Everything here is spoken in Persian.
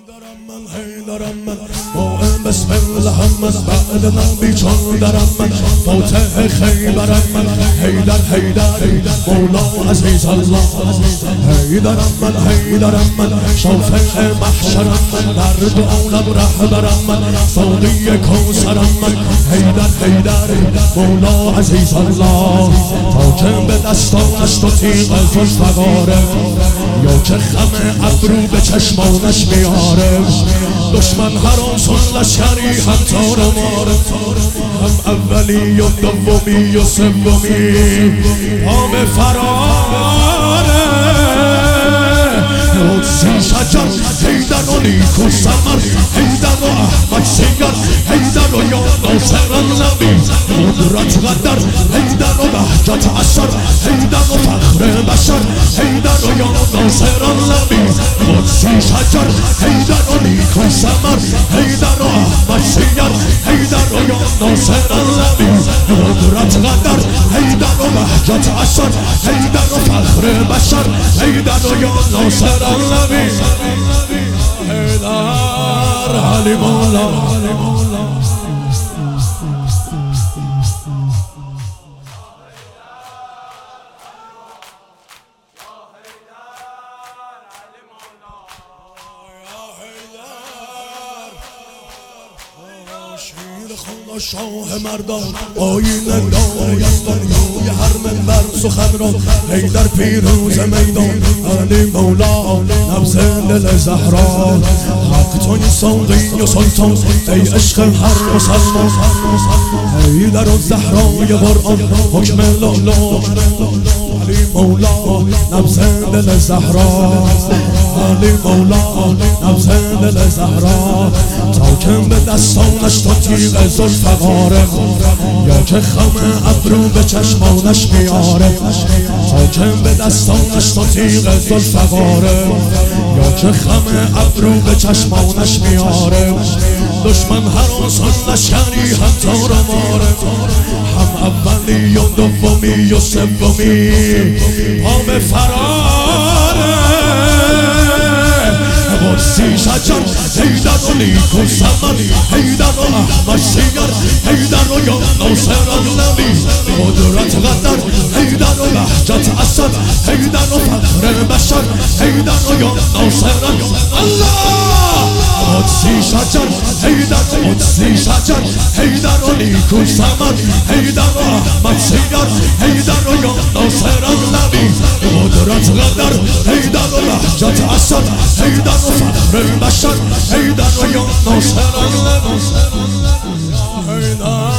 دارم من قائم بسم الله من بعد نبی چون دارم من فاتح خیبرم من حیدر مولا عزیز الله حیدرم من شافع محشرم من در دو عالم رهبرم من ساقی کوثرم من حیدر مولا عزیز الله حاکم به دستانش تو تیغ ذوالفقاره یا که خم ابرو به چشمانش میاره دشمن هراسان لشکری هم تار و مار هم اولی و دومی و سومی پام فراره قدسی شجر حیدر و نیکو ثمر حیدر و احمد سیگر حیدر و یا ناصر النبی قدرت قدر حیدر و بهجت اثر حیدر و فخر بشر حیدر و یا ناصر النبی قدسی شجر حیدر و نیکو ثمر حیدر و احمد سیگر حیدر و یا ناصر النبی قدرت قدر حیدر و بهجت اثر حیدر و فخر بشر حیدر و یا ناصر النبی حیدر علی مولا شیر خدا شاه مردان آینه داید دنیای هر منبر سخن را حیدر پیروز میدان علی مولا نبض دل زهرا حق توی ساقی و سلطان ای عشق هر مسلمان حیدر و زهرای قرآن حکم لالا علی مولا نبض دل زهرا علی مولا نبض دل زهرا تاکم به دستانش تا تیغ ذوالفقاره یا که خم ابرو به چشمانش میاره تاکم به دستانش تا تیغ ذوالفقاره یا که خم ابرو به چشمانش میاره دشمن هراسان لشکری هم تار و ماره هم اولی و دومی و سومی پام فراره قدسی شجر حیدر و نیکو ثمر حیدر و احمد سیگر حیدر و یا ناصر النبی قدرت قدر حیدر و بهجت اثر حیدر و فخر بشر حیدر و یا ناصر الله قدسی شجر حیدر حیدر و نیکو ثمر حیدر و احمد سیگر حیدر و یا ناصر النبی قدرت قدر حیدر و بهجت اثر حیدر و فخر بشر حیدر و یا ناصر النبی